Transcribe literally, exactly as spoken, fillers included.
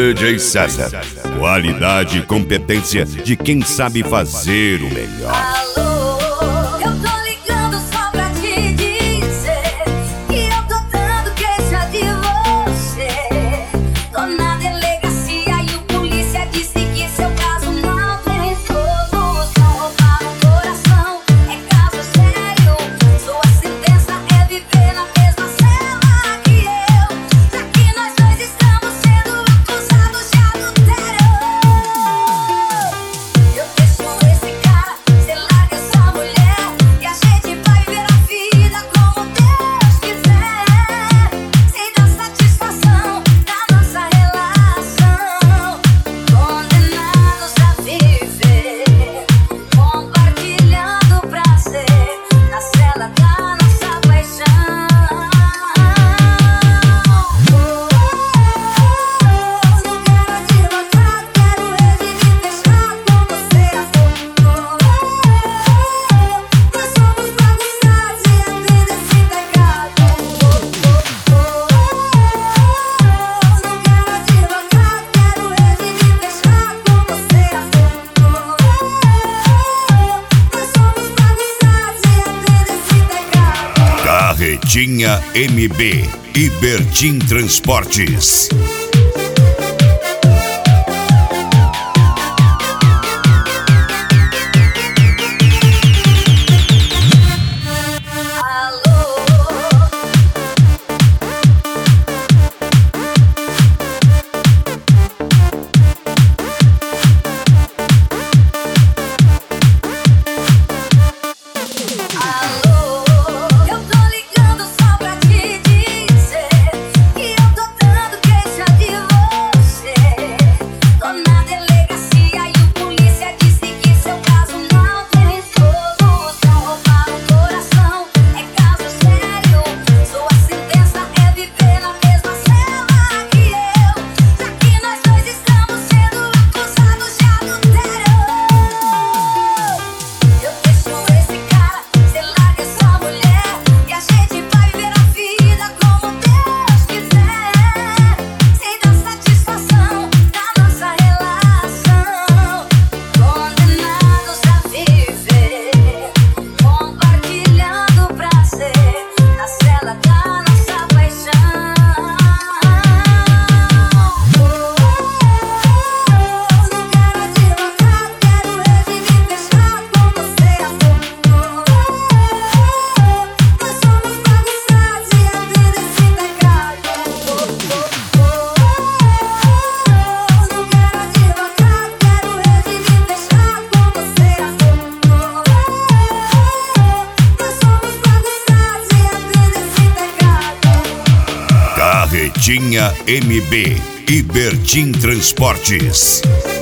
D J César. Qualidade e competência de quem sabe fazer o melhor. Alô, eu tô ligando só pra te dizer que eu tô dando queixa de você. Tô na delegacia e o polícia disse que seu caso não tem solução. Roubar o coração é caso sério. Sua sentença é viver na mesma cela que eu, já que nós dois estamos sendo acusados de adultério. Eu deixo esse cara, cê larga essa mulher e a gente vai viver a vida como Deus quiser, sem dar satisfação na nossa relação. Condenados a viver, compartilhando prazer na cela da nossa paixão. Não quero advogado, quero redimir, fechar com você a foto. Nós somos bagunçados e aprender esse pecado. Não quero advogado, quero redimir, fechar com você a foto. Nós somos bagunçados e aprender esse pecado. Carretinha M B e Bertin Transportes. Alô, eu tô ligando só pra te dizer que eu tô dando queixa de você. Tô na delegacia e o polícia disse que seu caso não tem solução. Roubar o coração é caso sério. Sua sentença é viver na mesma cela que eu, já que nós dois estamos sendo acusados de adultério. Eu deixo esse cara, cê larga essa mulher e a gente vai viver a vida como Deus quiser, sem dar satisfação na nossa relação. Condenados a viver, compartilhando prazer na cela da nossa paixão. Não quero advogado, quero redimir, fechar com você a foto. Nós somos bagunçados e aprender esse pecado. Não quero advogado, quero redimir, fechar com você a foto. Nós somos bagunçados e aprender esse pecado. Carretinha M B e Bertin Transportes.